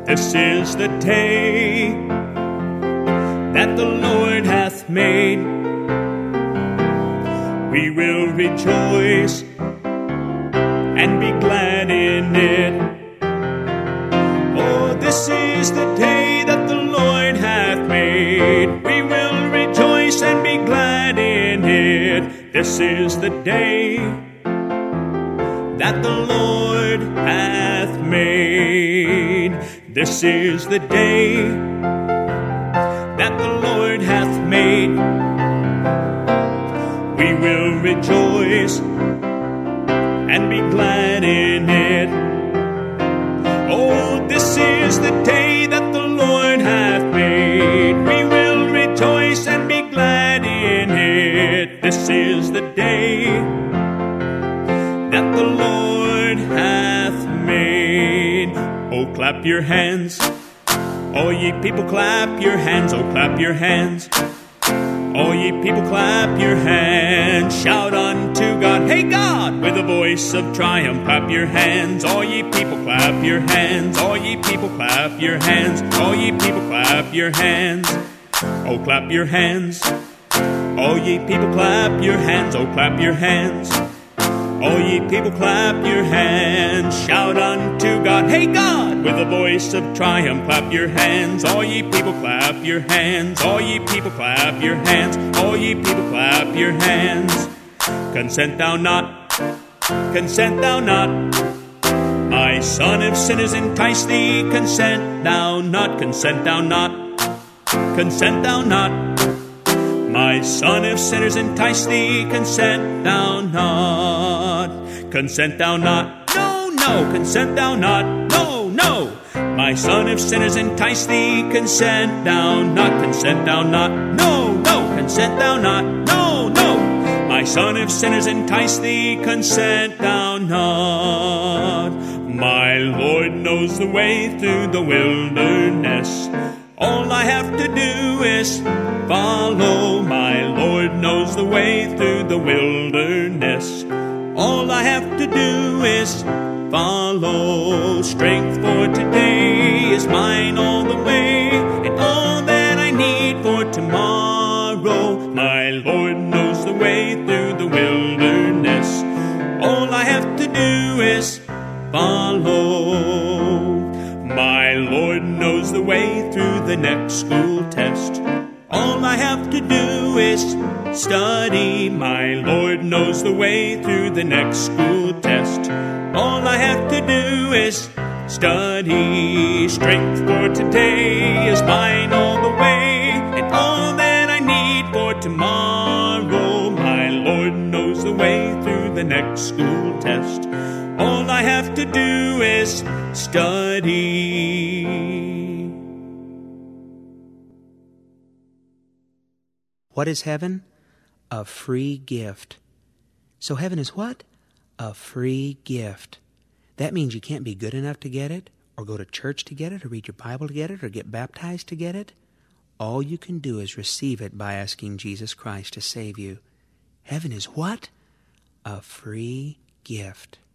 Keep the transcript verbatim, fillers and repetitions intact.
This is the day that the Lord hath made. We will rejoice and be glad in it. Oh, this is the day that the Lord hath made. We will rejoice and be glad in it. This is the day that the Lord hath made. This is the day that the Lord hath made. We will rejoice and be glad in it. Oh, this is the day that the Lord hath made. We will rejoice and be glad in it. This is the day that the Lord hath made. Oh, clap your hands. All ye people, clap your hands. Oh, clap your hands. All ye people, clap your hands. Shout unto God, hey God, with a voice of triumph. Clap your hands. All ye people, clap your hands. All ye people, clap your hands. All ye people, clap your hands. Oh, clap your hands. All ye people, clap your hands. Oh, clap your hands. All ye people, clap your hands. Shout unto God, hey God, with a voice of triumph. Clap your hands. All ye people, clap your hands. All ye people, clap your hands. All ye people, clap your hands. Consent thou not, consent thou not, my son, if sinners entice thee. Consent thou not, consent thou not, consent thou not, my son, if sinners entice thee. Consent thou not, consent thou not, no, no, consent thou not, no, no, my son, if sinners entice thee. Consent thou not, consent thou not, no, no, consent thou not, no, no, my son, if sinners entice thee. Consent thou not. My Lord knows the way through the wilderness. All I have to do is follow. My Lord knows the way through the wilderness. All I have to do is follow. Strength for today is mine all the way, and all that I need for tomorrow. My Lord knows the way through the wilderness. All I have to do is follow. My Lord knows the way through the next school test. All I have to do is study. My Lord knows the way through the next school test. All I have to do is study. Strength for today is mine all the way, and all that I need for tomorrow. My Lord knows the way through the next school test. All I have to do is study. What is heaven? A free gift. So heaven is what? A free gift. That means you can't be good enough to get it, or go to church to get it, or read your Bible to get it, or get baptized to get it. All you can do is receive it by asking Jesus Christ to save you. Heaven is what? A free gift.